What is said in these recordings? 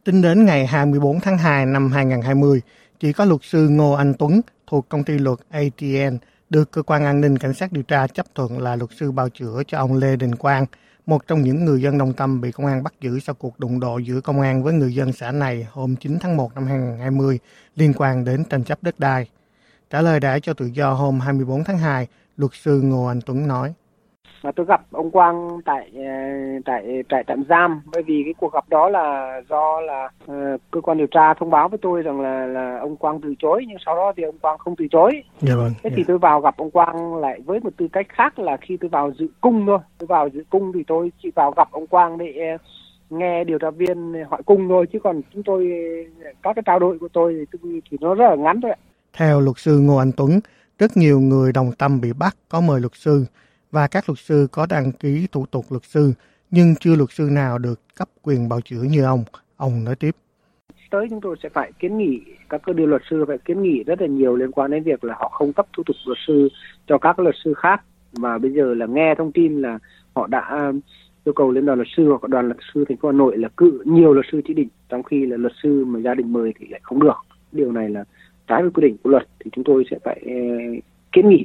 Tính đến ngày 24 tháng 2 năm 2020, chỉ có luật sư Ngô Anh Tuấn thuộc công ty luật ATN được Cơ quan An ninh Cảnh sát điều tra chấp thuận là luật sư bào chữa cho ông Lê Đình Quang, một trong những người dân Đồng Tâm bị công an bắt giữ sau cuộc đụng độ giữa công an với người dân xã này hôm 9 tháng 1 năm 2020 liên quan đến tranh chấp đất đai. Trả lời đãi cho tự do hôm 24 tháng 2, luật sư Ngô Anh Tuấn nói. Tôi gặp ông Quang tại trại tạm giam, bởi vì cái cuộc gặp đó là do cơ quan điều tra thông báo với tôi rằng là ông Quang từ chối, nhưng sau đó thì ông Quang không từ chối. Dạ vâng. Thì tôi vào gặp ông Quang lại với một tư cách khác là khi tôi vào dự cung thôi. Tôi vào dự cung thì tôi chỉ vào gặp ông Quang để nghe điều tra viên hỏi cung thôi, chứ còn chúng tôi các cái trao đổi của tôi thì nó rất là ngắn thôi ạ. Theo luật sư Ngô Anh Tuấn, rất nhiều người Đồng Tâm bị bắt có mời luật sư và các luật sư có đăng ký thủ tục luật sư, nhưng chưa luật sư nào được cấp quyền bào chữa như ông. Ông nói tiếp. Tới chúng tôi sẽ phải kiến nghị, các cơ điều luật sư phải kiến nghị rất là nhiều liên quan đến việc là họ không cấp thủ tục luật sư cho các luật sư khác. Và bây giờ là nghe thông tin là họ đã yêu cầu lên đoàn luật sư hoặc đoàn luật sư thành phố Hà Nội là cử nhiều luật sư chỉ định, trong khi là luật sư mà gia đình mời thì lại không được. Điều này là trái với quy định của luật, thì chúng tôi sẽ phải kiến nghị,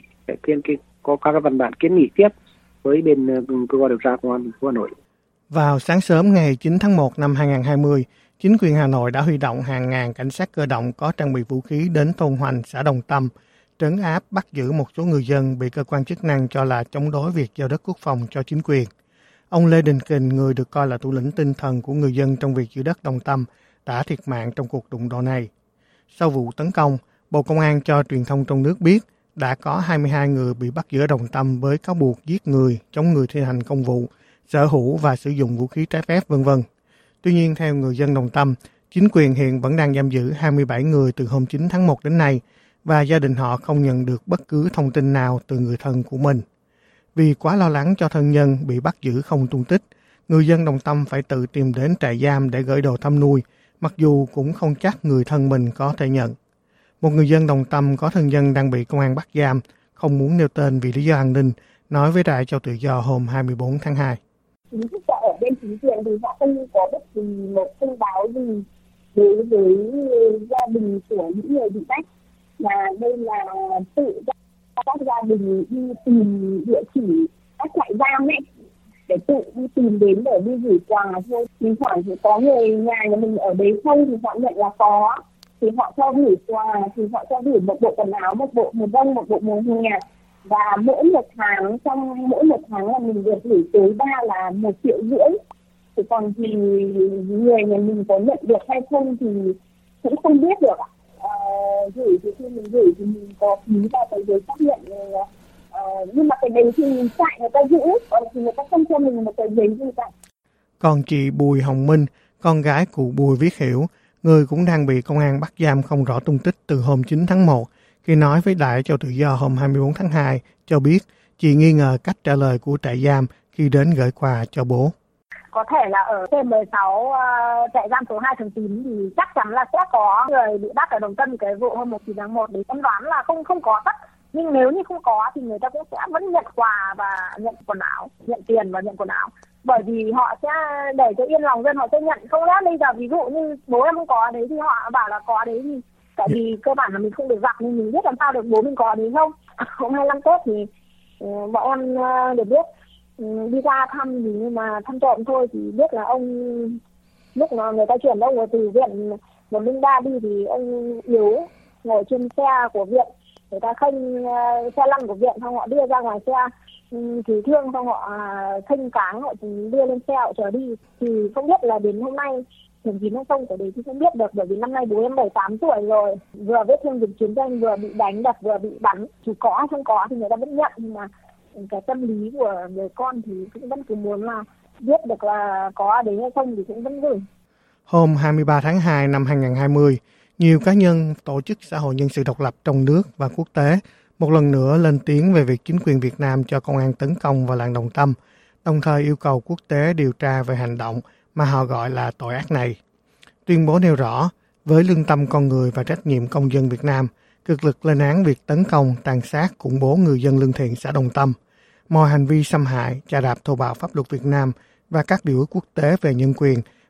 có các văn bản kiến nghị tiếp với bên cơ quan điều tra công an thành phố Hà Nội. Vào sáng sớm ngày 9 tháng 1 năm 2020, chính quyền Hà Nội đã huy động hàng ngàn cảnh sát cơ động có trang bị vũ khí đến thôn Hoành, xã Đồng Tâm, trấn áp bắt giữ một số người dân bị cơ quan chức năng cho là chống đối việc giao đất quốc phòng cho chính quyền. Ông Lê Đình Kình, người được coi là thủ lĩnh tinh thần của người dân trong việc giữ đất Đồng Tâm, đã thiệt mạng trong cuộc đụng độ này. Sau vụ tấn công, Bộ Công an cho truyền thông trong nước biết đã có 22 người bị bắt giữ ở Đồng Tâm với cáo buộc giết người, chống người thi hành công vụ, sở hữu và sử dụng vũ khí trái phép, v.v. Tuy nhiên, theo người dân Đồng Tâm, chính quyền hiện vẫn đang giam giữ 27 người từ hôm 9 tháng 1 đến nay và gia đình họ không nhận được bất cứ thông tin nào từ người thân của mình. Vì quá lo lắng cho thân nhân bị bắt giữ không tung tích, người dân Đồng Tâm phải tự tìm đến trại giam để gửi đồ thăm nuôi, mặc dù cũng không chắc người thân mình có thể nhận. Một người dân Đồng Tâm có thân nhân đang bị công an bắt giam, không muốn nêu tên vì lý do an ninh, nói với Đài Cho Tự Do hôm 24 tháng 2. Chính thức ở bên chính quyền thì họ không có bất kỳ một thông báo gì đối với gia đình của những người bị bắt, mà đây là tự các gia đình đi tìm địa chỉ các trại giam ấy để tự đi tìm đến để đi gửi quà thôi. Mình hỏi thì có người nhà mình ở đấy không thì họ nhận là có, thì họ cho gửi quà, thì họ cho gửi một bộ quần áo, một bộ mùa đông, một bộ mùa hè, và mỗi một tháng là mình được gửi tối đa là 1,5 triệu. Thì còn thì người nhà mình có nhận được hay không thì cũng không biết được ạ. Gửi thì khi mình gửi thì mình có ký vào cái giấy xác nhận, nhưng mà cái đấy thì mình chạy người ta giữ, còn thì người ta không cho mình một cái giấy gì cả. Còn chị Bùi Hồng Minh, con gái cụ Bùi Viết Hiểu, người cũng đang bị công an bắt giam không rõ tung tích từ hôm 9 tháng 1, khi nói với Đài Cho Tự Do hôm 24 tháng 2, cho biết chị nghi ngờ cách trả lời của trại giam khi đến gửi quà cho bố. Có thể là ở T16 trại giam số 2 Thường Tín thì chắc chắn là sẽ có người bị bắt ở Đồng Tâm cái vụ hôm 9 tháng 1 đấy. Em đoán là không có tất. Nhưng nếu như không có thì người ta cũng sẽ vẫn nhận quà và nhận quần áo, nhận tiền và nhận quần áo. Bởi vì họ sẽ để cho yên lòng dân, họ sẽ nhận. Không lẽ bây giờ ví dụ như bố em không có đấy thì họ bảo là có đấy, thì tại vì cơ bản là mình không được gặp nên mình biết làm sao được bố mình có đấy không. Hôm 25 Tết thì bọn em được biết đi ra thăm thì nhưng mà thăm trộm thôi, thì biết là ông lúc mà người ta chuyển ông từ viện 103 đi thì ông yếu ngồi trên xe của viện, người ta khênh xe lăn của viện, xong họ đưa ra ngoài xe cứu thương, xong họ khênh cáng họ đưa lên xe họ chở đi. Thì không biết là đến hôm nay thường chín hay không, cái đấy thì không biết được, bởi vì năm nay bố em 78 tuổi rồi, vừa vết thương dịch chiến tranh, vừa bị đánh đập, vừa bị bắn, thì có hay không có thì người ta vẫn nhận, nhưng mà cái tâm lý của người con thì cũng vẫn cứ muốn là biết được là có đấy hay không thì cũng vẫn gửi. Hôm 23 tháng 2 năm 2020, nhiều cá nhân, tổ chức xã hội nhân sự độc lập trong nước và quốc tế một lần nữa lên tiếng về việc chính quyền Việt Nam cho công an tấn công vào làng Đồng Tâm, đồng thời yêu cầu quốc tế điều tra về hành động mà họ gọi là tội ác này. Tuyên bố nêu rõ, với lương tâm con người và trách nhiệm công dân Việt Nam, cực lực lên án việc tấn công, tàn sát, khủng bố người dân lương thiện xã Đồng Tâm, mọi hành vi xâm hại, chà đạp thô bạo pháp luật Việt Nam và các điều ước quốc tế về nhân quyền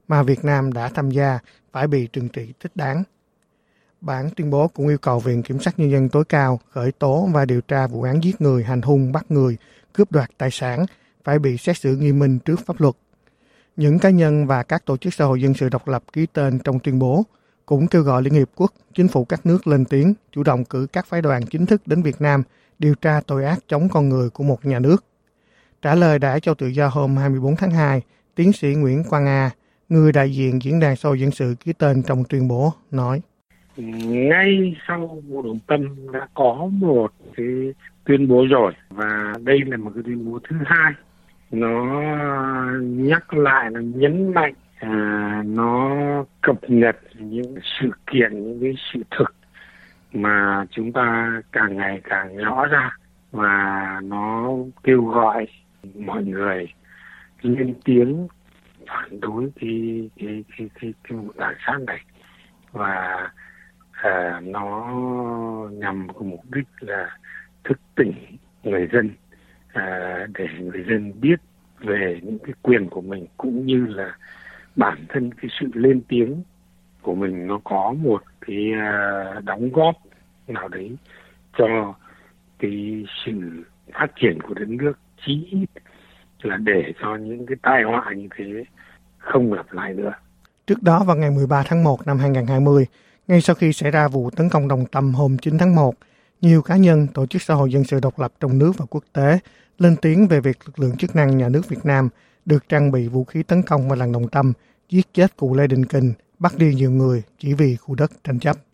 mà Việt Nam đã tham gia phải bị trừng trị thích đáng. Bản tuyên bố cũng yêu cầu Viện Kiểm sát Nhân dân tối cao khởi tố và điều tra vụ án giết người, hành hung, bắt người, cướp đoạt tài sản phải bị xét xử nghiêm minh trước pháp luật. Những cá nhân và các tổ chức xã hội dân sự độc lập ký tên trong tuyên bố cũng kêu gọi Liên Hiệp Quốc, chính phủ các nước lên tiếng, chủ động cử các phái đoàn chính thức đến Việt Nam điều tra tội ác chống con người của một nhà nước. Trả lời Đài Á Châu Tự Do hôm 24 tháng 2, tiến sĩ Nguyễn Quang A, người đại diện Diễn đàn Xã hội Dân sự ký tên trong tuyên bố, nói: Ngay sau vụ Đồng Tâm đã có một cái tuyên bố rồi, và đây là một cái tuyên bố thứ hai. Nó nhắc lại, nó nhấn mạnh, nó cập nhật những sự kiện, những cái sự thực mà chúng ta càng ngày càng rõ ra, và nó kêu gọi mọi người lên tiếng phản đối cái vụ ám sát này, và nó nhằm có mục đích là thức tỉnh người dân, để người dân biết về những cái quyền của mình, cũng như là bản thân cái sự lên tiếng của mình nó có một cái đóng góp nào đấy cho cái sự phát triển của đất nước, chí ít là để cho những cái tai họa như thế không lặp lại nữa. Trước đó vào ngày 13 tháng 1 năm 2020, ngay sau khi xảy ra vụ tấn công Đồng Tâm hôm 9 tháng 1, nhiều cá nhân, tổ chức xã hội dân sự độc lập trong nước và quốc tế lên tiếng về việc lực lượng chức năng nhà nước Việt Nam được trang bị vũ khí tấn công vào làng Đồng Tâm, giết chết cụ Lê Đình Kình, bắt đi nhiều người chỉ vì khu đất tranh chấp.